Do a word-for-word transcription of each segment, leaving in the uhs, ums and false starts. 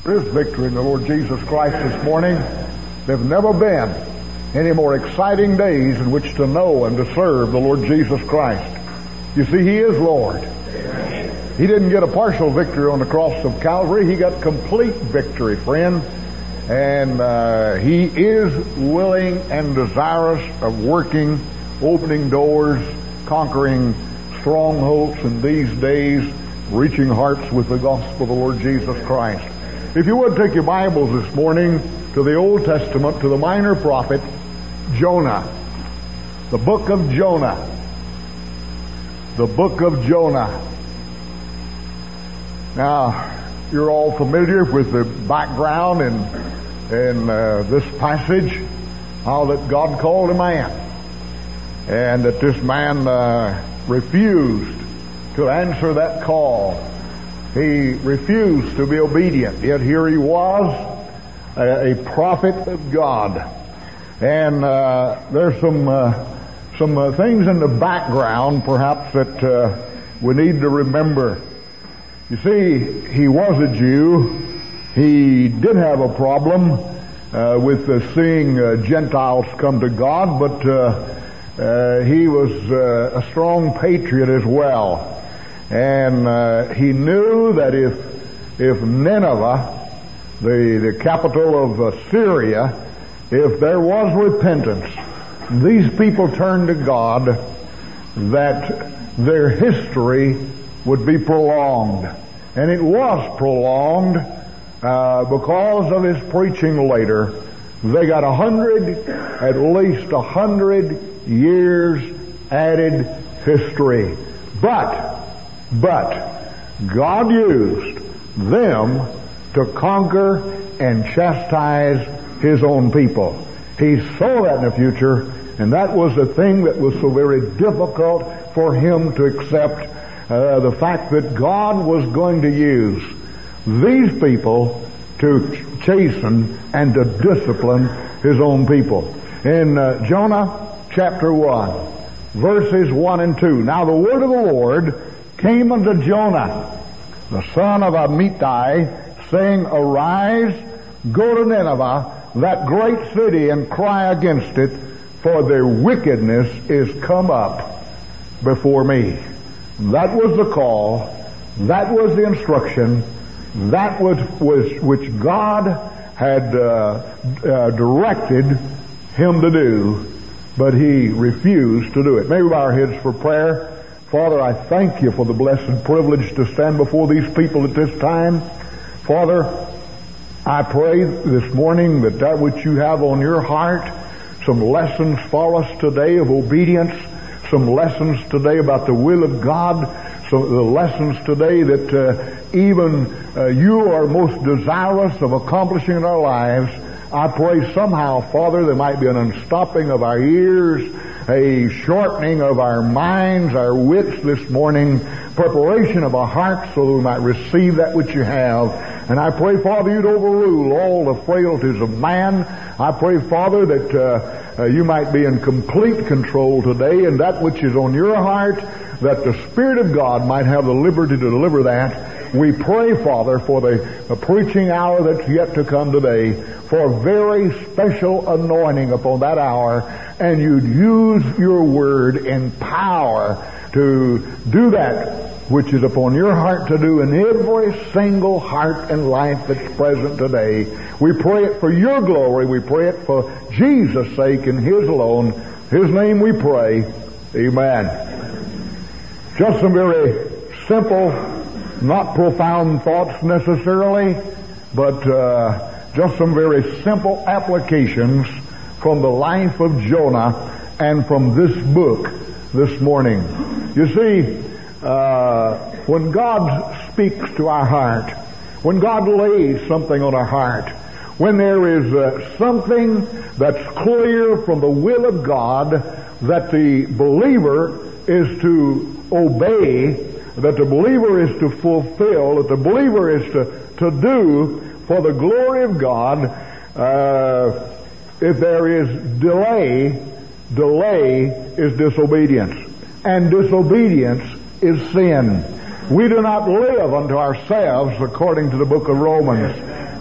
There is victory in the Lord Jesus Christ this morning. There have never been any more exciting days in which to know and to serve the Lord Jesus Christ. You see, He is Lord. Amen. He didn't get a partial victory on the cross of Calvary. He got complete victory, friend. And uh, He is willing and desirous of working, opening doors, conquering strongholds in these days, reaching hearts with the gospel of the Lord Jesus Christ. If you would take your Bibles this morning to the Old Testament, to the minor prophet Jonah. The book of Jonah. The book of Jonah. Now, you're all familiar with the background in, in uh, this passage, how that God called a man, and that this man uh, refused to answer that call. He refused to be obedient, yet here he was, a, a prophet of God. And uh, there's some uh, some uh, things in the background, perhaps, that uh, we need to remember. You see, he was a Jew. He did have a problem uh, with uh, seeing uh, Gentiles come to God, but uh, uh, he was uh, a strong patriot as well. And uh, he knew that if if Nineveh, the, the capital of uh, Syria, if there was repentance, these people turned to God, that their history would be prolonged. And it was prolonged uh, because of his preaching later. They got a hundred, at least a hundred years added history. But But God used them to conquer and chastise His own people. He saw that in the future, and that was the thing that was so very difficult for him to accept, uh, the fact that God was going to use these people to chasten and to discipline His own people. In uh, Jonah chapter one, verses one and two. Now the word of the Lord came unto Jonah, the son of Amittai, saying, Arise, go to Nineveh, that great city, and cry against it, for their wickedness is come up before me. That was the call, that was the instruction, that was, was which God had uh, uh, directed him to do, but he refused to do it. May we bow our heads for prayer. Father, I thank You for the blessed privilege to stand before these people at this time. Father, I pray this morning that that which You have on Your heart, some lessons for us today of obedience, some lessons today about the will of God, some the lessons today that uh, even uh, You are most desirous of accomplishing in our lives. I pray somehow, Father, there might be an unstopping of our ears, a shortening of our minds, our wits this morning, preparation of our hearts so that we might receive that which You have. And I pray, Father, You'd overrule all the frailties of man. I pray, Father, that uh, uh, You might be in complete control today, and that which is on Your heart, that the Spirit of God might have the liberty to deliver that. We pray, Father, for the, the preaching hour that's yet to come today, for a very special anointing upon that hour, and You'd use Your word in power to do that which is upon Your heart to do in every single heart and life that's present today. We pray it for Your glory. We pray it for Jesus' sake and His alone. His name we pray. Amen. Just some very simple, not profound thoughts necessarily, but uh, just some very simple applications from the life of Jonah and from this book this morning. You see, uh, when God speaks to our heart, when God lays something on our heart, when there is uh, something that's clear from the will of God that the believer is to obey, that the believer is to fulfill, that the believer is to, to do for the glory of God, uh, if there is delay, delay is disobedience. And disobedience is sin. We do not live unto ourselves according to the book of Romans.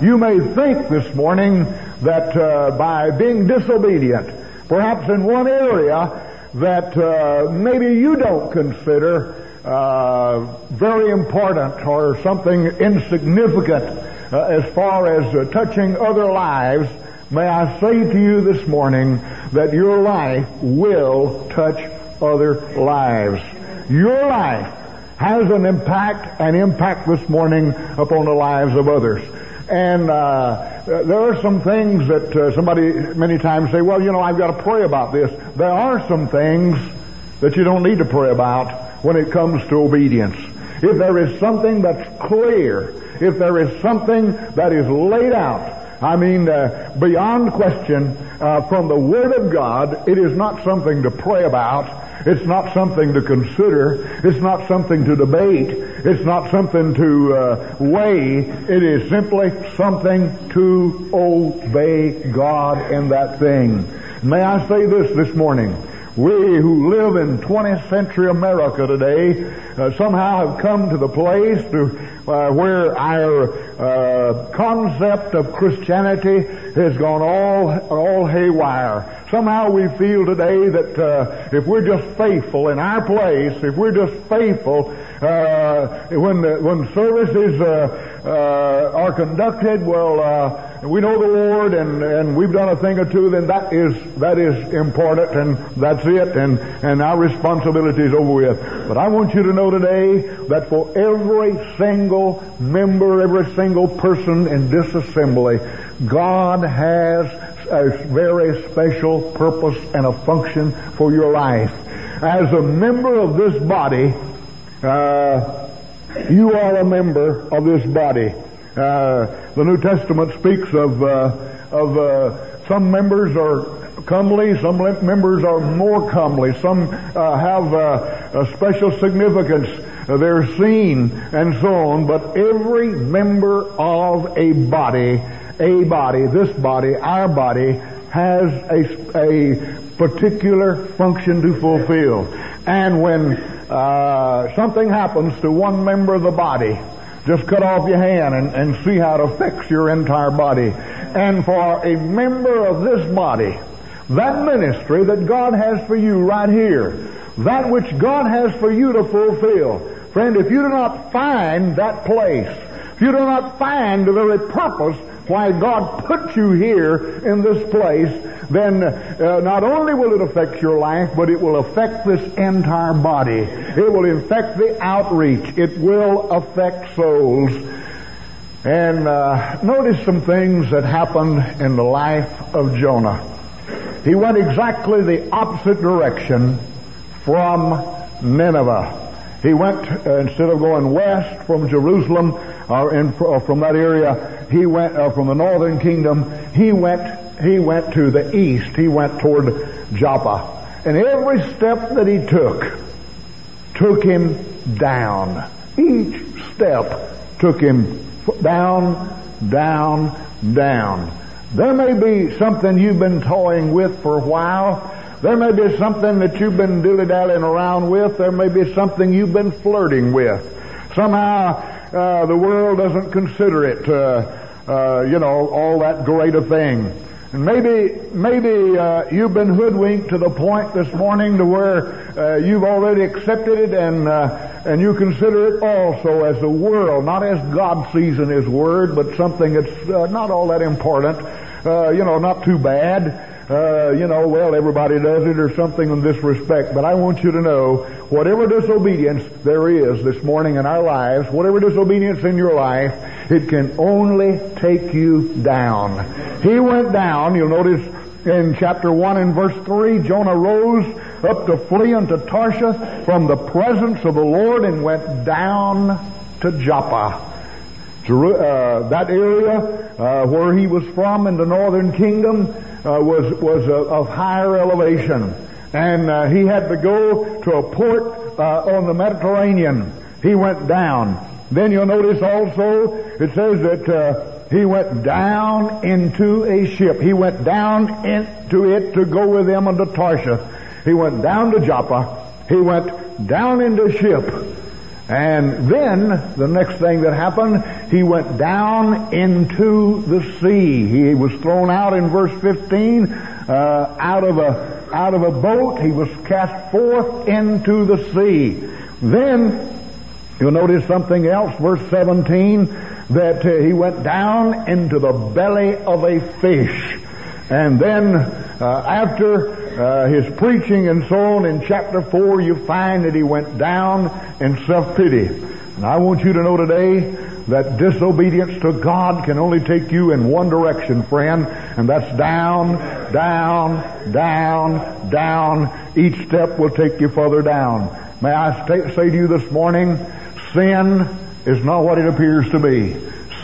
you may think this morning that uh, by being disobedient, perhaps in one area that uh, maybe you don't consider uh, very important or something insignificant uh, as far as uh, touching other lives, may I say to you this morning that your life will touch other lives. Your life has an impact, an impact this morning upon the lives of others. And uh, there are some things that uh, somebody many times say, well, you know, I've got to pray about this. There are some things that you don't need to pray about when it comes to obedience. If there is something that's clear, if there is something that is laid out, I mean, uh, beyond question, uh, from the Word of God, it is not something to pray about. It's not something to consider. It's not something to debate. It's not something to uh, weigh. It is simply something to obey God in that thing. May I say this this morning? We who live in twentieth century America today uh, somehow have come to the place to uh, where our uh, concept of Christianity has gone all all haywire. Somehow we feel today that uh, if we're just faithful in our place, if we're just faithful uh, when the, when services uh, uh, are conducted, well, uh, we know the Lord and, and we've done a thing or two, then that is that is important and that's it, and, and our responsibility is over with. But I want you to know today that for every single member, every single person in this assembly, God has a very special purpose and a function for your life. As a member of this body, uh, you are a member of this body. Uh, the New Testament speaks of uh, of uh, some members are comely, some members are more comely, some uh, have uh, a special significance, uh, they're seen, and so on. But every member of a body, a body, this body, our body, has a, a particular function to fulfill. And when uh, something happens to one member of the body, just cut off your hand and, and see how it affects your entire body. And for a member of this body, that ministry that God has for you right here, that which God has for you to fulfill, friend, if you do not find that place, if you do not find the very purpose why God put you here in this place, then uh, not only will it affect your life, but it will affect this entire body. It will affect the outreach. It will affect souls. And uh, notice some things that happened in the life of Jonah. He went exactly the opposite direction from Nineveh. He went, uh, instead of going west from Jerusalem, or in, uh, from that area, he went, uh, from the northern kingdom, he went, he went to the east. He went toward Joppa. And every step that he took, took him down. Each step took him down, down, down. There may be something you've been toying with for a while. There may be something that you've been dilly-dallying around with. There may be something you've been flirting with. Somehow uh, the world doesn't consider it, uh, uh, you know, all that great a thing. And maybe, maybe uh, you've been hoodwinked to the point this morning to where uh, you've already accepted it, and uh, and you consider it also as the world, not as God sees in His Word, but something that's uh, not all that important. Uh, you know, not too bad. Uh, you know, well, everybody does it or something in this respect. But I want you to know, whatever disobedience there is this morning in our lives, whatever disobedience in your life, it can only take you down. He went down, you'll notice in chapter one and verse three, Jonah rose up to flee unto Tarshish from the presence of the Lord and went down to Joppa. Uh, that area uh, where he was from in the northern kingdom uh, was was uh, of higher elevation, and uh, he had to go to a port uh, on the Mediterranean. He went down. Then you'll notice also it says that uh, he went down into a ship. He went down into it to go with them unto Tarshish. He went down to Joppa. He went down into a ship. And then the next thing that happened, he went down into the sea. He was thrown out in verse fifteen, uh, out of a out of a boat. He was cast forth into the sea. Then you'll notice something else, verse seventeen, that uh, he went down into the belly of a fish. And then uh, after uh, his preaching and so on in chapter four, you find that he went down in self-pity. And I want you to know today that disobedience to God can only take you in one direction, friend, and that's down, down, down, down. Each step will take you further down. May I st- say to you this morning, sin is not what it appears to be.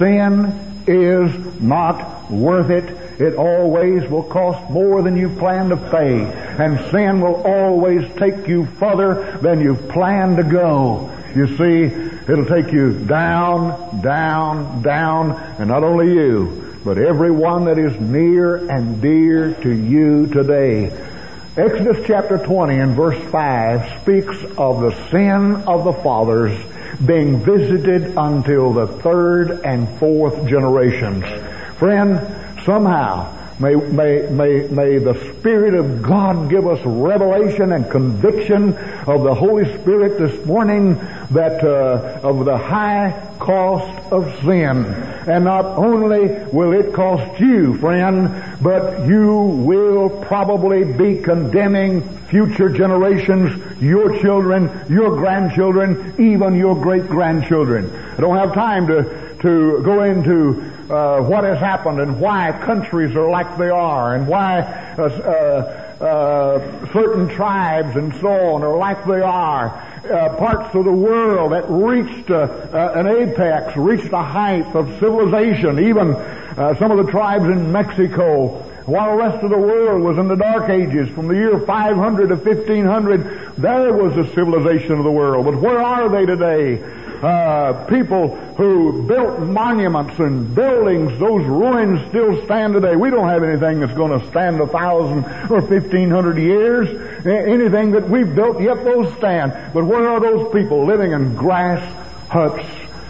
Sin is not worth it. It always will cost more than you plan to pay. And sin will always take you further than you've planned to go. You see, it'll take you down, down, down, and not only you, but everyone that is near and dear to you today. Exodus chapter twenty and verse five speaks of the sin of the fathers being visited until the third and fourth generations. Friend, somehow, may, may, may, may the Spirit of God give us revelation and conviction of the Holy Spirit this morning that uh, of the high cost of sin. And not only will it cost you, friend, but you will probably be condemning future generations, your children, your grandchildren, even your great-grandchildren. I don't have time to, to go into uh, what has happened and why countries are like they are and why uh, uh, uh, certain tribes and so on are like they are. Uh, parts of the world that reached uh, uh, an apex, reached a height of civilization, even uh, some of the tribes in Mexico, while the rest of the world was in the Dark Ages, from the year five hundred to fifteen hundred, there was the civilization of the world. But where are they today? Uh, people who built monuments and buildings, those ruins still stand today. We don't have anything that's going to stand a thousand or fifteen hundred years. Anything that we've built, yet those stand. But where are those people living in grass huts,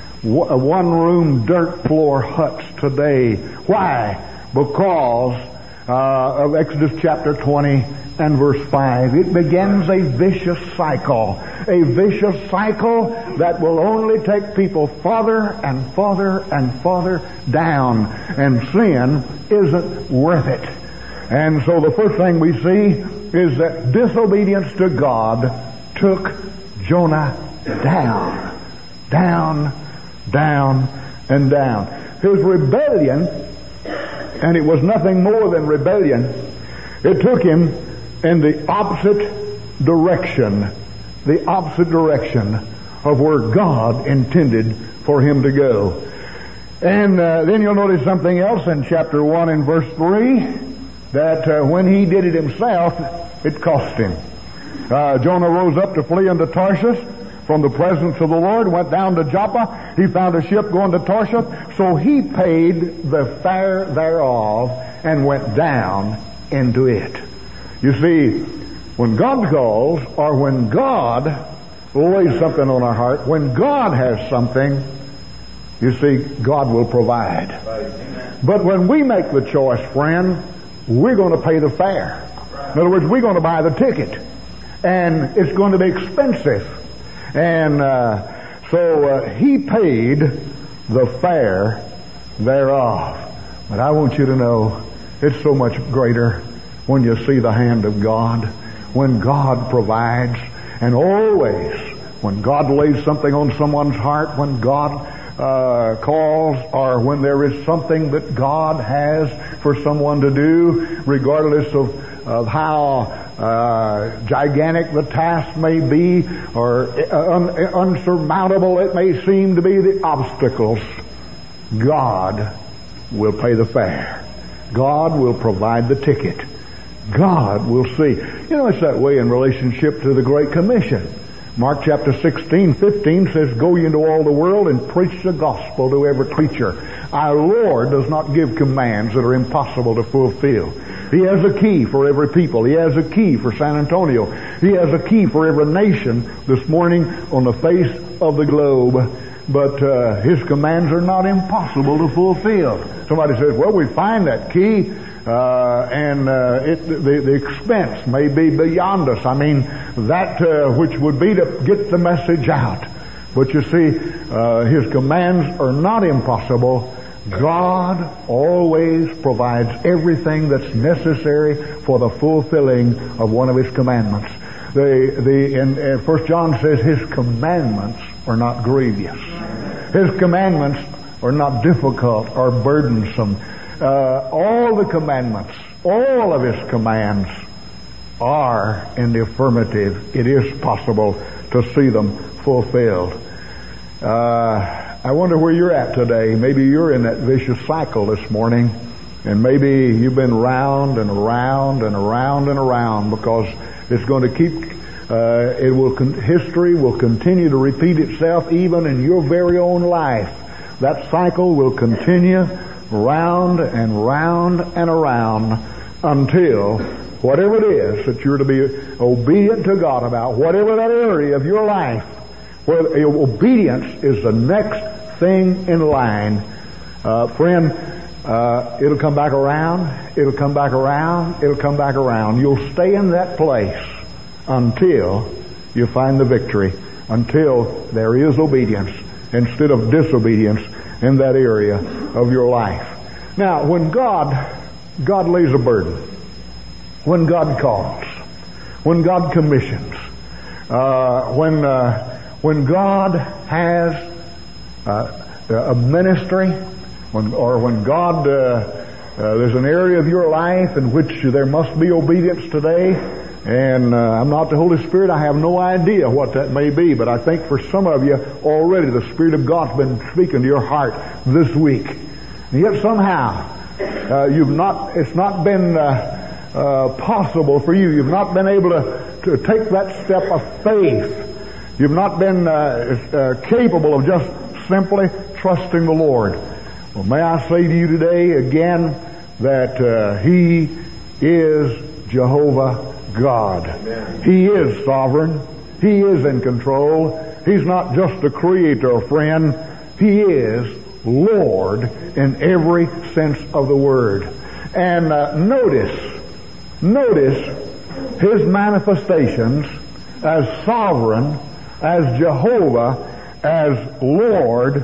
one-room dirt floor huts today? Why? Because uh, of Exodus chapter twenty and verse five. It begins a vicious cycle. A vicious cycle that will only take people farther and farther and farther down. And sin isn't worth it. And so the first thing we see is that disobedience to God took Jonah down. Down, down, and down. His rebellion, and it was nothing more than rebellion, it took him in the opposite direction, the opposite direction of where God intended for him to go. And uh, then you'll notice something else in chapter one and verse three, that uh, when he did it himself, it cost him. Uh, Jonah rose up to flee unto Tarshish from the presence of the Lord, went down to Joppa. He found a ship going to Tarshish, so he paid the fare thereof and went down into it. You see, when God calls, or when God lays something on our heart, when God has something, you see, God will provide. Right. But when we make the choice, friend, we're going to pay the fare. In other words, we're going to buy the ticket. And it's going to be expensive. And uh, so uh, he paid the fare thereof. But I want you to know, it's so much greater when you see the hand of God, when God provides, and always when God lays something on someone's heart, when God uh, calls, or when there is something that God has for someone to do, regardless of, of how uh, gigantic the task may be, or un- unsurmountable it may seem to be, the obstacles, God will pay the fare. God will provide the ticket. God will see. You know, it's that way in relationship to the Great Commission. Mark chapter sixteen, fifteen says, "Go ye into all the world and preach the gospel to every creature." Our Lord does not give commands that are impossible to fulfill. He has a key for every people. He has a key for San Antonio. He has a key for every nation this morning on the face of the globe, but uh, His commands are not impossible to fulfill. Somebody says, well, we find that key, uh, and uh, it, the, the expense may be beyond us. I mean, that uh, which would be to get the message out. But you see, uh, His commands are not impossible. God always provides everything that's necessary for the fulfilling of one of His commandments. The, the, in, in First John says His commandments are not grievous. His commandments are not difficult or burdensome. Uh, all the commandments, all of His commands are in the affirmative. It is possible to see them fulfilled. Uh, I wonder where you're at today. Maybe you're in that vicious cycle this morning, and maybe you've been round and around and around and around because it's going to keep, uh, it will, con- history will continue to repeat itself even in your very own life. That cycle will continue round and round and around until whatever it is that you're to be obedient to God about, whatever that area of your life, where obedience is the next thing in line. Uh, friend, uh, it'll come back around, it'll come back around, it'll come back around. You'll stay in that place until you find the victory, until there is obedience instead of disobedience in that area of your life. Now, when God, God lays a burden, when God calls, when God commissions, uh, when, uh, when God has uh, a ministry, when, or when God, uh, uh, there's an area of your life in which there must be obedience today, and uh, I'm not the Holy Spirit, I have no idea what that may be, but I think for some of you already the Spirit of God's been speaking to your heart this week. And yet somehow, uh, you've not, it's not been uh, uh, possible for you, you've not been able to, to take that step of faith. You've not been uh, uh, capable of just simply trusting the Lord. Well, may I say to you today again that uh, He is Jehovah God. Amen. He is sovereign. He is in control. He's not just a creator, friend. He is Lord in every sense of the word. And uh, notice, notice His manifestations as sovereign, as Jehovah, as Lord,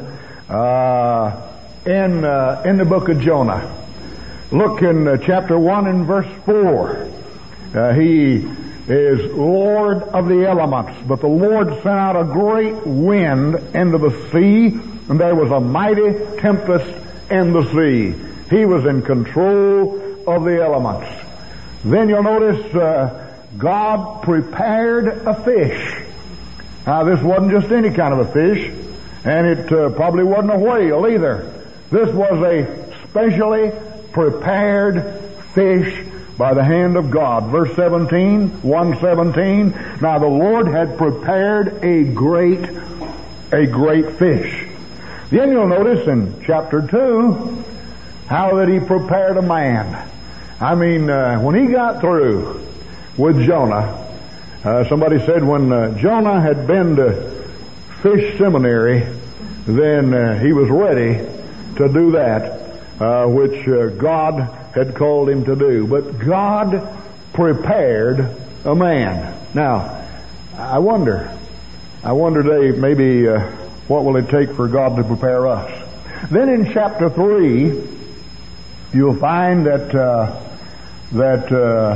uh, in uh, in the book of Jonah. Look in uh, chapter one and verse four. Uh, he is Lord of the elements, but the Lord sent out a great wind into the sea, and there was a mighty tempest in the sea. He was in control of the elements. Then you'll notice uh, God prepared a fish. Now, this wasn't just any kind of a fish, and it uh, probably wasn't a whale either. This was a specially prepared fish by the hand of God. Verse seventeen, one seventeen. Now the Lord had prepared a great, a great fish. Then you'll notice in chapter two how that He prepared a man. I mean, uh, when He got through with Jonah, Uh, somebody said when uh, Jonah had been to fish seminary, then uh, he was ready to do that, uh, which uh, God had called him to do. But God prepared a man. Now, I wonder, I wonder, Dave, maybe uh, what will it take for God to prepare us? Then in chapter three, you'll find that uh, that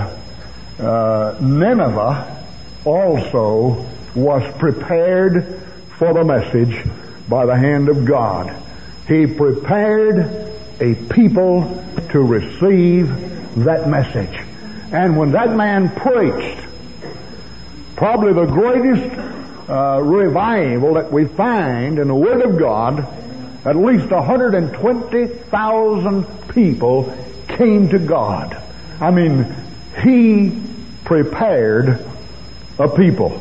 uh, uh, Nineveh also was prepared for the message by the hand of God. He prepared a people to receive that message. And when that man preached, probably the greatest uh, revival that we find in the Word of God, at least one hundred twenty thousand people came to God. I mean, He prepared a people.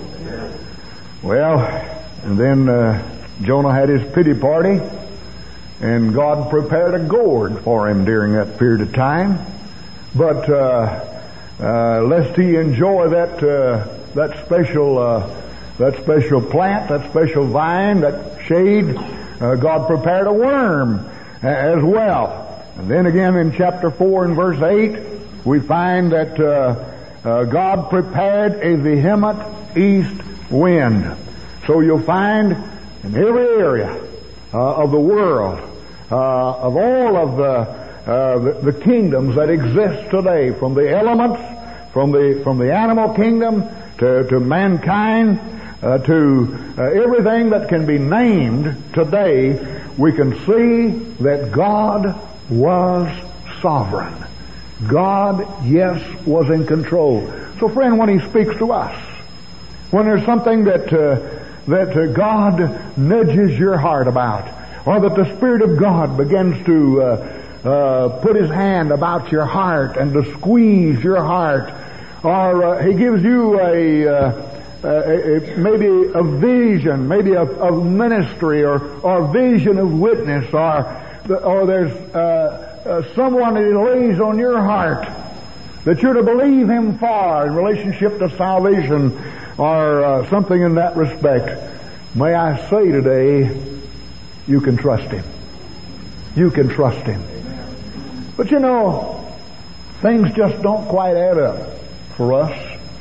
Well, and then uh, Jonah had his pity party, and God prepared a gourd for him during that period of time. But uh, uh, lest he enjoy that uh, that special uh, that special plant, that special vine, that shade, uh, God prepared a worm as well. And then again in chapter four and verse eight, we find that uh, uh, God prepared a vehement east wind. So you'll find in every area uh, of the world, uh, of all of the Uh, the, the kingdoms that exist today, from the elements, from the from the animal kingdom to, to mankind, uh, to uh, everything that can be named today, we can see that God was sovereign. God, yes, was in control. So friend, when He speaks to us, when there's something that uh, that uh, God nudges your heart about, or that the Spirit of God begins to uh, Uh, put His hand about your heart and to squeeze your heart, or uh, He gives you a, uh, a, a maybe a vision, maybe a, a ministry, or or vision of witness, or or there's uh, uh, someone that He lays on your heart that you're to believe Him for in relationship to salvation, or uh, something in that respect. May I say today, you can trust Him. You can trust Him. But you know, things just don't quite add up for us.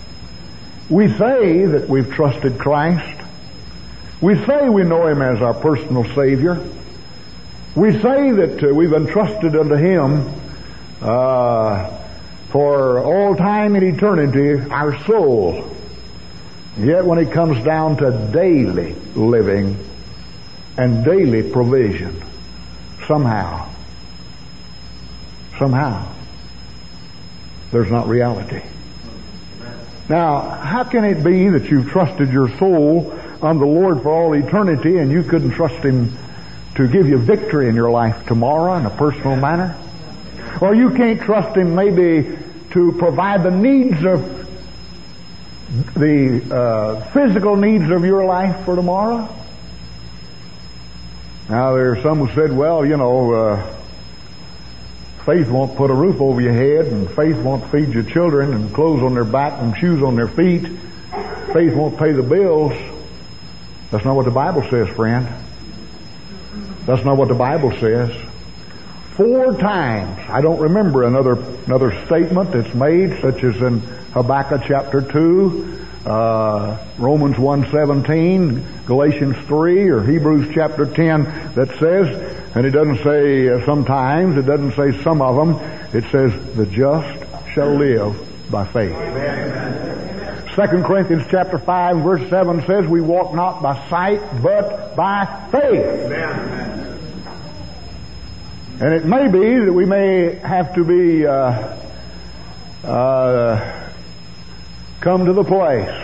We say that we've trusted Christ. We say we know Him as our personal Savior. We say that uh, we've entrusted unto Him uh, for all time and eternity our soul. Yet when it comes down to daily living and daily provision, somehow, Somehow, there's not reality. Now, how can it be that you've trusted your soul on the Lord for all eternity and you couldn't trust Him to give you victory in your life tomorrow in a personal manner? Or you can't trust Him maybe to provide the needs of the uh, physical needs of your life for tomorrow? Now, there are some who said, well, you know, uh, faith won't put a roof over your head, and faith won't feed your children, and clothes on their back and shoes on their feet. Faith won't pay the bills. That's not what the Bible says, friend. That's not what the Bible says. Four times, I don't remember another another statement that's made, such as in Habakkuk chapter two, uh, Romans one seventeen, Galatians three, or Hebrews chapter ten, that says, and it doesn't say uh, sometimes, it doesn't say some of them, it says, the just shall live by faith. Amen. Second Corinthians chapter five, verse seven says, we walk not by sight, but by faith. Amen. And it may be that we may have to be uh, uh, come to the place.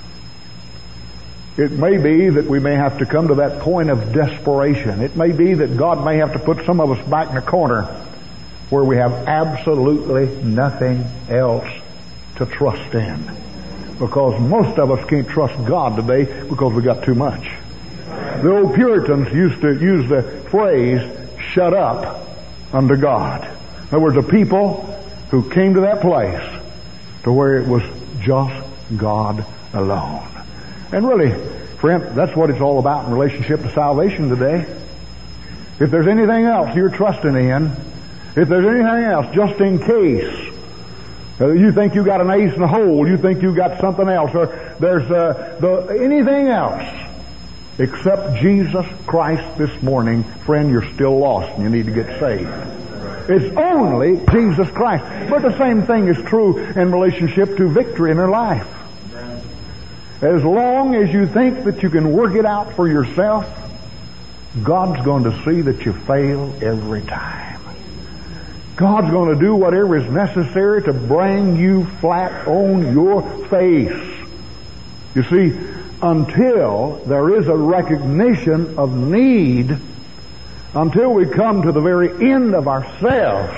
It may be that we may have to come to that point of desperation. It may be that God may have to put some of us back in a corner where we have absolutely nothing else to trust in. Because most of us can't trust God today because we got too much. The old Puritans used to use the phrase, shut up unto God. In other words, a people who came to that place to where it was just God alone. And really, friend, that's what it's all about in relationship to salvation today. If there's anything else you're trusting in, if there's anything else, just in case, uh, you think you got an ace in the hole, you think you got something else, or there's uh, the, anything else except Jesus Christ this morning, friend, you're still lost and you need to get saved. It's only Jesus Christ. But the same thing is true in relationship to victory in their life. As long as you think that you can work it out for yourself, God's going to see that you fail every time. God's going to do whatever is necessary to bring you flat on your face. You see, until there is a recognition of need, until we come to the very end of ourselves,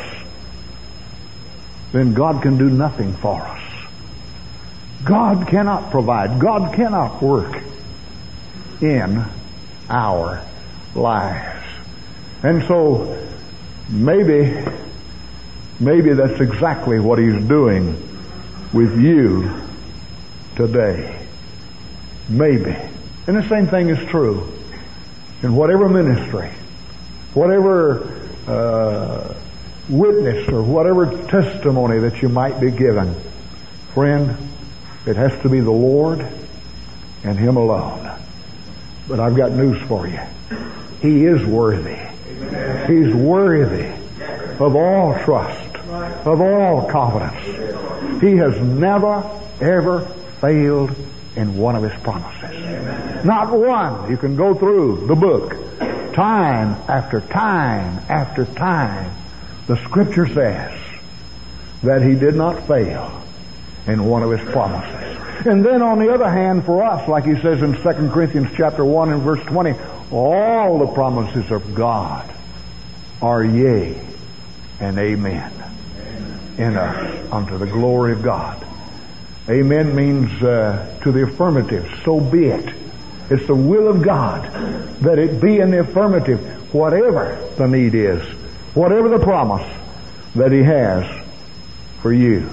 then God can do nothing for us. God cannot provide. God cannot work in our lives. And so maybe, maybe that's exactly what He's doing with you today. Maybe. And the same thing is true in whatever ministry, whatever uh, witness or whatever testimony that you might be given. Friend, it has to be the Lord and Him alone. But I've got news for you. He is worthy. He's worthy of all trust, of all confidence. He has never, ever failed in one of His promises. Not one. You can go through the book time after time after time. The Scripture says that He did not fail in one of His promises. And then on the other hand, for us, like He says in Second Corinthians chapter one and verse twenty, all the promises of God are yea and amen in us unto the glory of God. Amen means uh, to the affirmative, so be it. It's the will of God that it be in the affirmative, whatever the need is, whatever the promise that He has for you.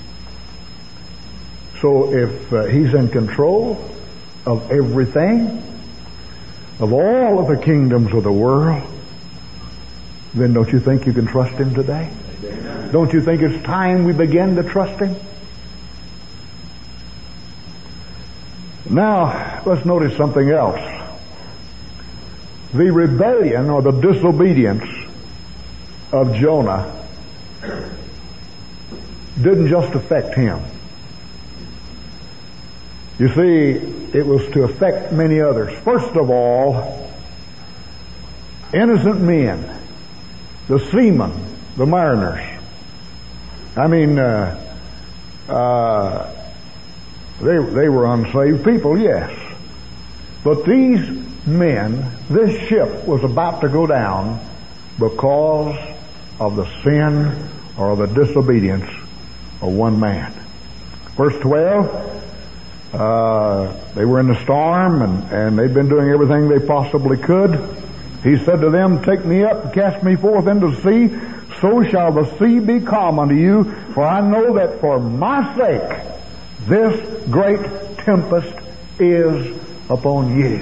So if uh, He's in control of everything, of all of the kingdoms of the world, then don't you think you can trust Him today? Don't you think it's time we begin to trust Him? Now, let's notice something else. The rebellion or the disobedience of Jonah didn't just affect him. You see, it was to affect many others. First of all, innocent men, the seamen, the mariners. I mean, uh, uh, they, they were unsaved people, yes. But these men, this ship was about to go down because of the sin or the disobedience of one man. Verse twelve, uh, they were in the storm and, and they'd been doing everything they possibly could. He said to them, take me up and cast me forth into the sea, so shall the sea be calm unto you, for I know that for my sake this great tempest is upon you.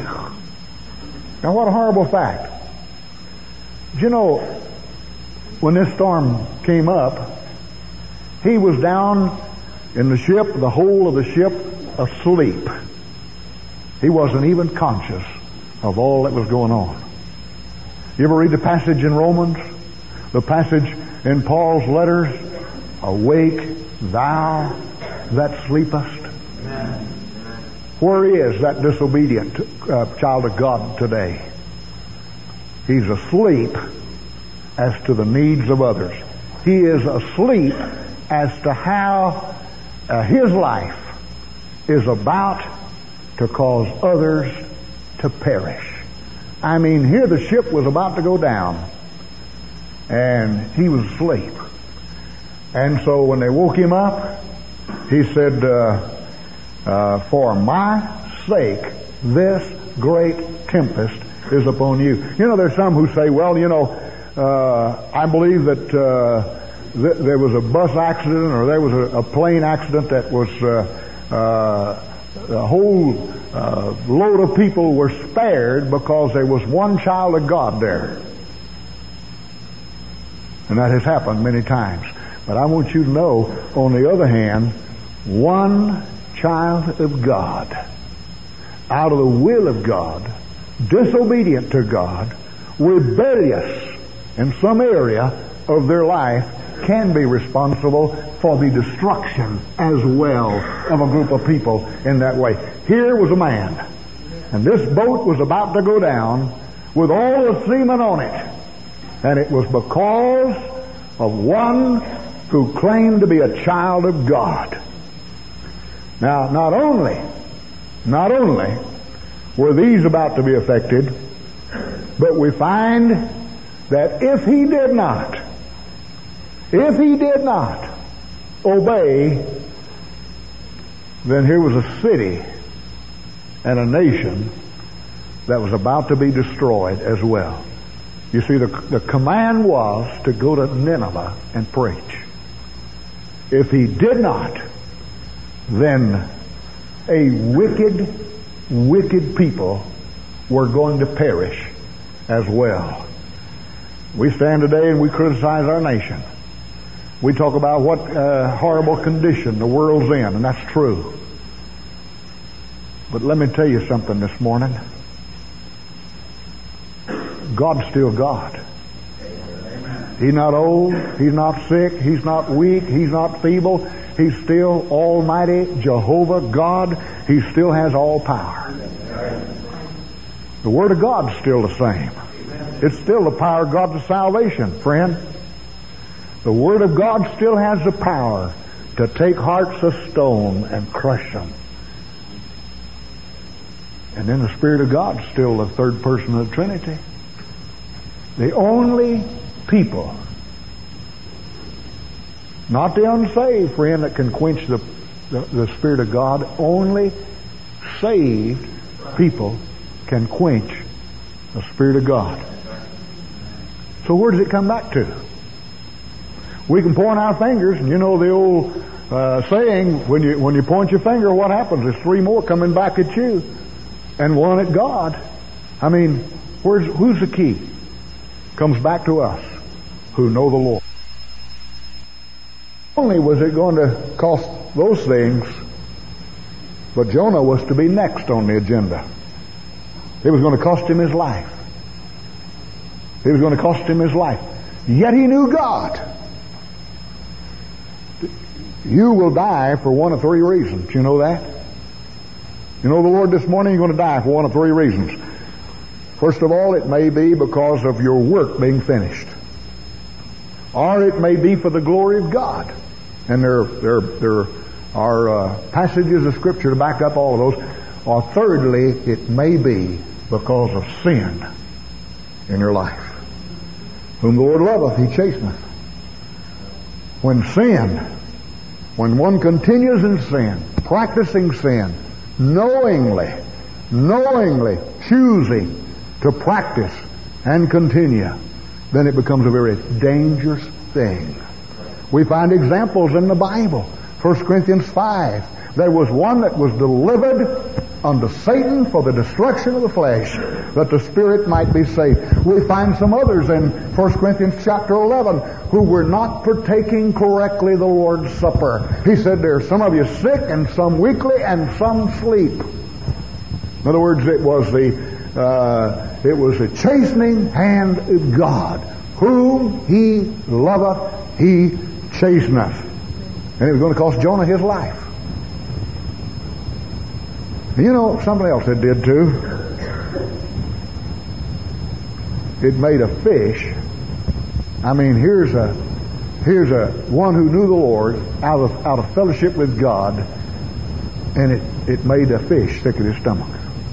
Now what a horrible fact. Do you know, when this storm came up, he was down in the ship, the whole of the ship, asleep. He wasn't even conscious of all that was going on. You ever read the passage in Romans? The passage in Paul's letters? Awake, thou that sleepest. Amen. Where is that disobedient uh, child of God today? He's asleep as to the needs of others. He is asleep as to how uh, his life is about to cause others to perish. I mean, here the ship was about to go down, and he was asleep. And so when they woke him up, he said, uh, uh, for my sake, this great tempest is upon you. You know, there's some who say, well, you know, uh, I believe that uh, th- there was a bus accident or there was a, a plane accident that was uh, uh, a whole uh, load of people were spared because there was one child of God there. And that has happened many times. But I want you to know, on the other hand, one child of God, out of the will of God, disobedient to God, rebellious in some area of their life, can be responsible for the destruction as well of a group of people in that way. Here was a man, and this boat was about to go down with all the seamen on it, and it was because of one who claimed to be a child of God. Now, not only, not only were these about to be affected, but we find that if he did not, if he did not obey, then here was a city and a nation that was about to be destroyed as well. You see, the, the command was to go to Nineveh and preach. If he did not, then a wicked wicked people were going to perish as well. We stand today and we criticize our nation. We talk about what uh, horrible condition the world's in, and that's true. But let me tell you something this morning. God's still God. He's not old. He's not sick. He's not weak. He's not feeble. He's still Almighty Jehovah God. He still has all power. The Word of God's still the same. It's still the power of God to salvation, friend. The Word of God still has the power to take hearts of stone and crush them. And then the Spirit of God's still the third person of the Trinity. The only people, not the unsaved, friend, that can quench the, the, the Spirit of God. Only saved people can quench the Spirit of God. So where does it come back to? We can point our fingers, and you know the old uh, saying, when you when you point your finger, what happens? There's three more coming back at you, and one at God. I mean, where's who's the key? Comes back to us who know the Lord. Not only was it going to cost those things, but Jonah was to be next on the agenda. It was going to cost him his life. It was going to cost him his life. Yet he knew God. You will die for one of three reasons. You know that? You know the Lord this morning, you're going to die for one of three reasons. First of all, it may be because of your work being finished. Or it may be for the glory of God. And there, there, there are uh, passages of Scripture to back up all of those. Or thirdly, it may be because of sin in your life. Whom the Lord loveth, He chasteneth. When sin, when one continues in sin, practicing sin, knowingly, knowingly choosing to practice and continue, then it becomes a very dangerous thing. We find examples in the Bible. First Corinthians five. There was one that was delivered unto Satan for the destruction of the flesh, that the spirit might be saved. We find some others in First Corinthians chapter eleven who were not partaking correctly the Lord's Supper. He said, there are some of you sick, and some weakly, and some sleep. In other words, it was the uh, it was the chastening hand of God. Whom He loveth, He chasteneth. And it was going to cost Jonah his life. You know, something else it did too. It made a fish. I mean, here's a here's a one who knew the Lord out of out of fellowship with God, and it, it made a fish sick at his stomach.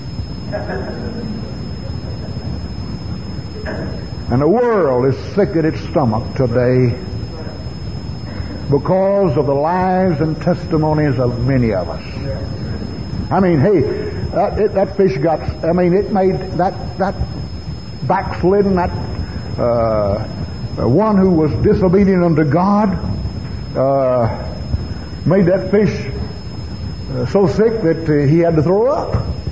And the world is sick at its stomach today because of the lives and testimonies of many of us. I mean, hey, that, it, that fish got, I mean, it made that, that backslidden, that uh, one who was disobedient unto God, uh, made that fish uh, so sick that uh, he had to throw up.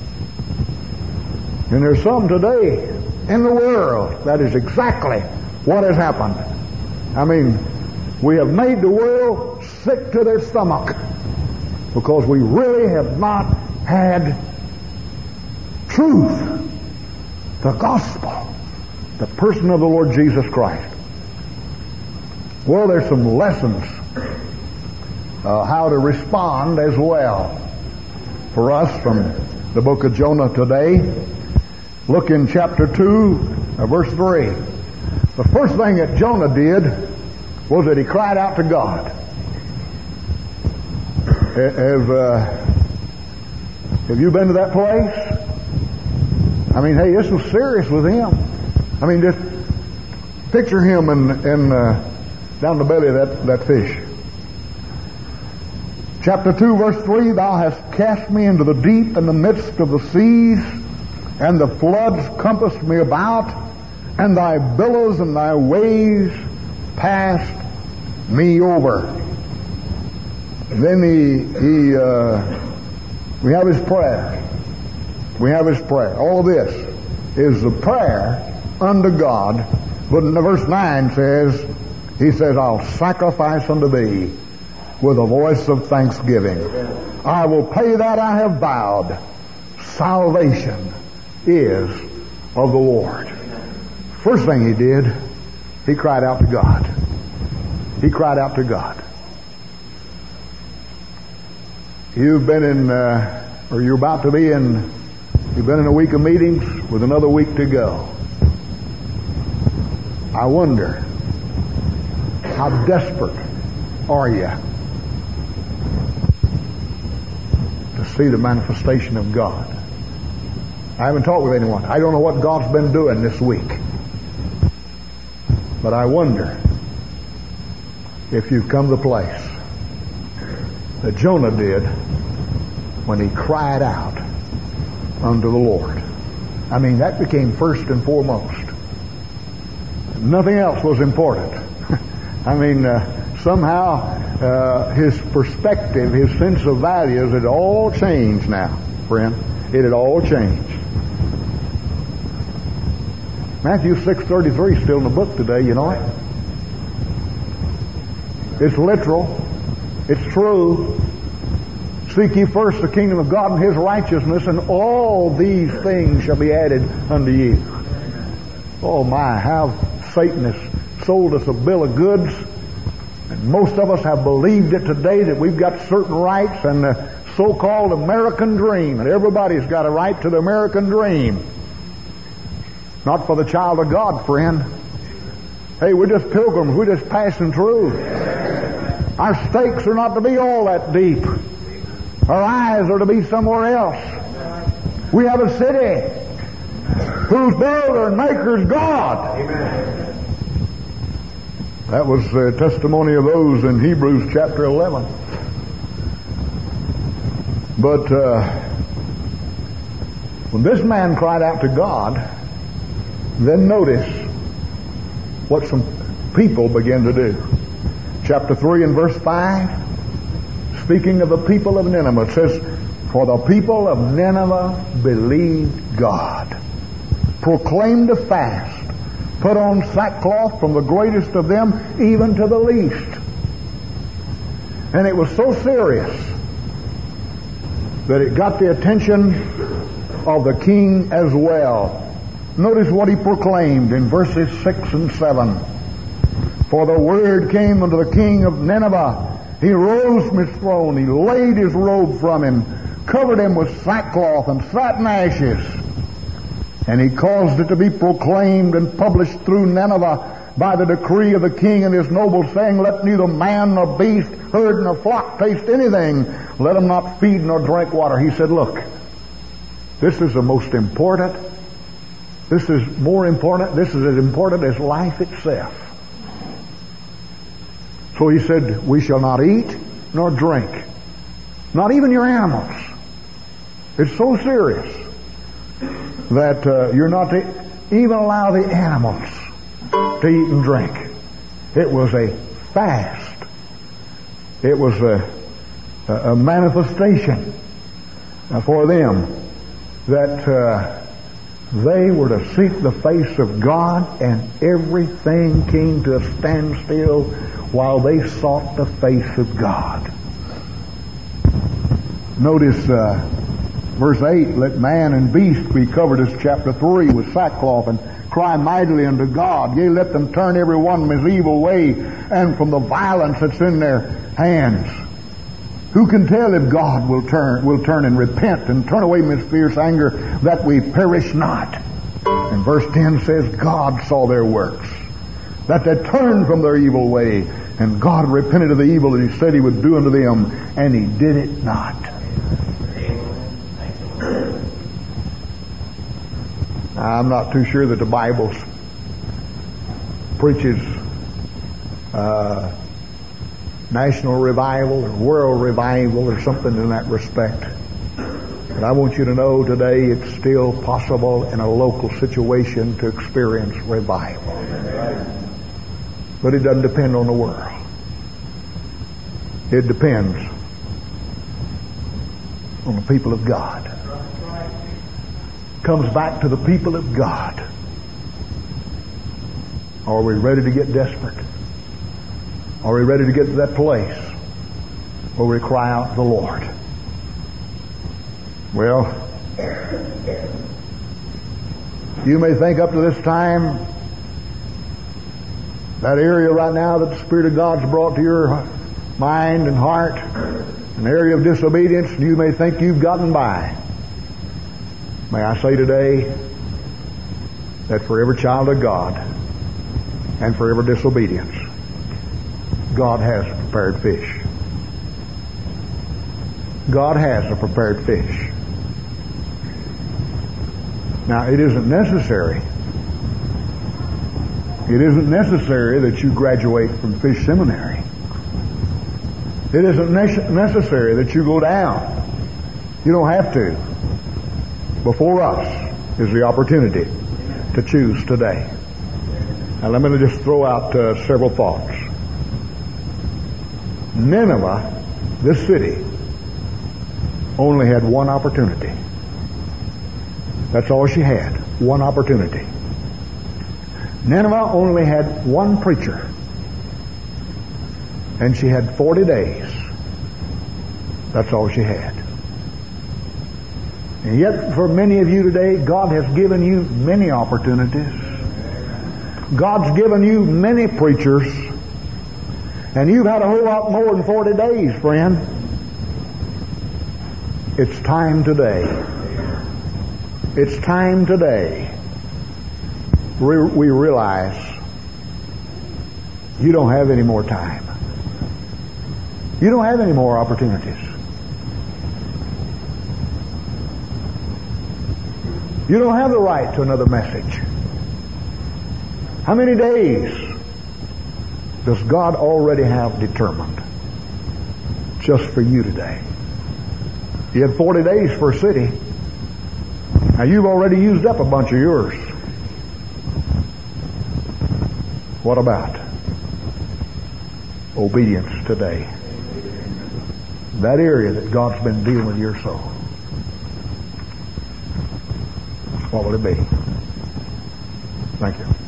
And there's some today in the world that is exactly what has happened. I mean, we have made the world sick to their stomach because we really have not had truth, the gospel, the person of the Lord Jesus Christ. Well, there's some lessons uh, how to respond as well for us from the book of Jonah today. Look in chapter two, uh, verse three. The first thing that Jonah did was that he cried out to God. Have, uh, have you been to that place? I mean, hey, this was serious with him. I mean, just picture him in, in uh, down the belly of that, that fish. Chapter two, verse three, Thou hast cast me into the deep in the midst of the seas, and the floods compassed me about, and thy billows and thy waves passed me over. And then he, he uh, we have his prayer. We have his prayer. All this is the prayer unto God. But in verse nine says, he says, I'll sacrifice unto thee with a voice of thanksgiving. I will pay that I have vowed. Salvation is of the Lord. First thing he did, he cried out to God. He cried out to God. You've been in, uh, or you're about to be in, you've been in a week of meetings with another week to go. I wonder, how desperate are you to see the manifestation of God? I haven't talked with anyone. I don't know what God's been doing this week. But I wonder if you've come to the place that Jonah did when he cried out unto the Lord. I mean, that became first and foremost. Nothing else was important. I mean, uh, somehow uh, his perspective, his sense of values had all changed now, friend. It had all changed. Matthew six thirty-three is still in the book today, you know it. It's literal. It's true. Seek ye first the kingdom of God and his righteousness, and all these things shall be added unto you. Oh my, how Satan has sold us a bill of goods, and most of us have believed it today that we've got certain rights and the so-called American dream, and everybody's got a right to the American dream. Not for the child of God, friend. Hey, we're just pilgrims. We're just passing through. Our stakes are not to be all that deep. Our eyes are to be somewhere else. We have a city whose builder and maker is God. Amen. That was the testimony of those in Hebrews chapter eleven. But uh, when this man cried out to God, then notice what some people began to do. Chapter three and verse five, speaking of the people of Nineveh, it says, for the people of Nineveh believed God, proclaimed a fast, put on sackcloth from the greatest of them even to the least. And it was so serious that it got the attention of the king as well. Notice what he proclaimed in verses six and seven. For the word came unto the king of Nineveh. He rose from his throne. He laid his robe from him, covered him with sackcloth and sat in ashes. And he caused it to be proclaimed and published through Nineveh by the decree of the king and his nobles, saying, let neither man nor beast, herd nor flock taste anything. Let them not feed nor drink water. He said, look, this is the most important. This is more important. This is as important as life itself. So he said, we shall not eat nor drink. Not even your animals. It's so serious that uh, you're not to even allow the animals to eat and drink. It was a fast. It was a, a manifestation for them that uh, they were to seek the face of God, and everything came to a standstill while they sought the face of God. Notice uh, verse eight, let man and beast be covered, as chapter three, with sackcloth, and cry mightily unto God. Yea, let them turn every one from his evil way and from the violence that's in their hands. Who can tell if God will turn will turn and repent and turn away from his fierce anger, that we perish not? And verse ten says, God saw their works, that they turned from their evil way, and God repented of the evil that he said he would do unto them, and he did it not. I'm not too sure that the Bible preaches uh, national revival or world revival or something in that respect. But I want you to know today it's still possible in a local situation to experience revival. But it doesn't depend on the world. It depends on the people of God. comes back to the people of God? Are we ready to get desperate? Are we ready to get to that place where we cry out to the Lord? Well, you may think up to this time, that area right now that the Spirit of God's brought to your mind and heart, an area of disobedience, you may think you've gotten by. May I say today that for every child of God and for every disobedience, God has a prepared fish. God has a prepared fish. Now, it isn't necessary. It isn't necessary that you graduate from fish seminary. It isn't ne- necessary that you go down. You don't have to. Before us is the opportunity to choose today. Now, let me just throw out uh, several thoughts. Nineveh, this city, only had one opportunity. That's all she had, one opportunity. Nineveh only had one preacher, and she had forty days. That's all she had. And yet, for many of you today, God has given you many opportunities. God's given you many preachers, and you've had a whole lot more than forty days, friend. It's time today. It's time today we, we realize you don't have any more time. You don't have any more opportunities. You don't have the right to another message. How many days does God already have determined just for you today? You had forty days for a city. Now you've already used up a bunch of yours. What about obedience today? That area that God's been dealing with your soul. What will it be? Thank you.